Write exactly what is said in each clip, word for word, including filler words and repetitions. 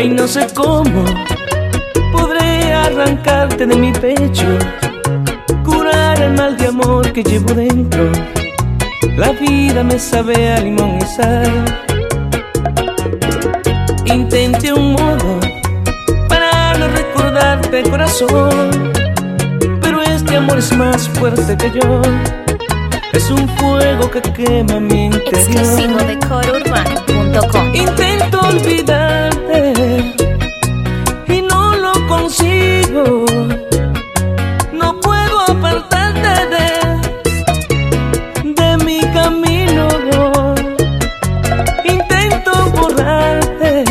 Ay, no sé cómo podré arrancarte de mi pecho, curar el mal de amor que llevo dentro. La vida me sabe a limón y sal. Intenté un modo para no recordarte, corazón, pero este amor es más fuerte que yo. Es un fuego que quema mi interior. Exclusivo de coro urbano punto com. Intento olvidarte y no lo consigo. No puedo apartarte de, de mi camino. Intento borrarte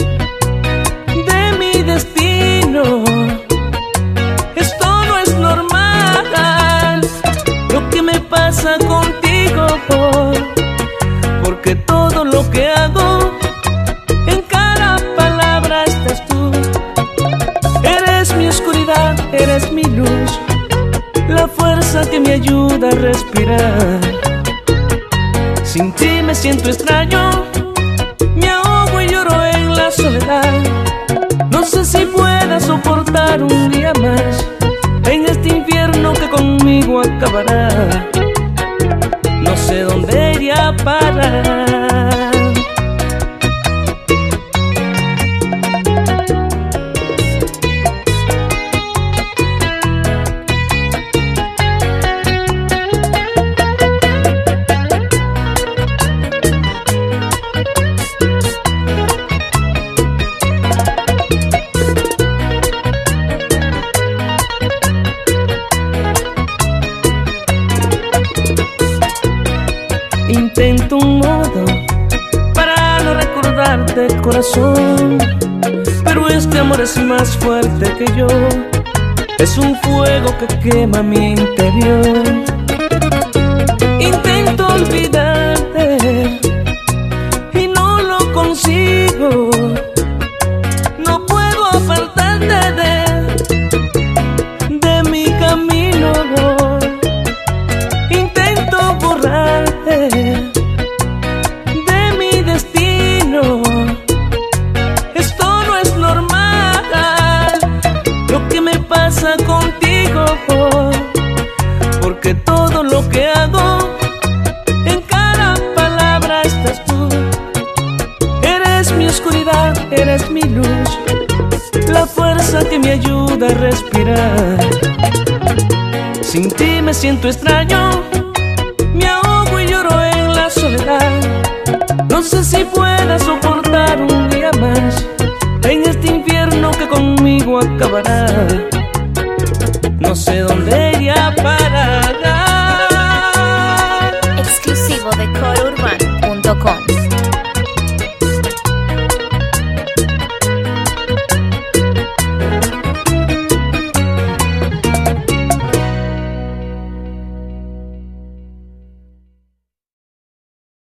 de mi destino. Esto no es normal lo que me pasa contigo, porque todo lo que hago, en cada palabra estás tú. Eres mi oscuridad, eres mi luz, la fuerza que me ayuda a respirar. Sin ti me siento extraño, me ahogo y lloro en la soledad. No sé si pueda soportar un día más en este infierno que conmigo acabará. No sé dónde iría a parar. Intento un modo para no recordarte, corazón, pero este amor es más fuerte que yo. Es un fuego que quema mi interior. Intento olvidarte y no lo consigo. No puedo apartarte de, de mi camino. Intento borrarte de mi destino. Esto no es normal lo que me pasa contigo, porque todo lo que hago, en cada palabra estás tú. Eres mi oscuridad, eres mi luz, la fuerza que me ayuda a respirar. Sin ti me siento extraño, me ahogo y lloro en la soledad. No sé si pueda soportar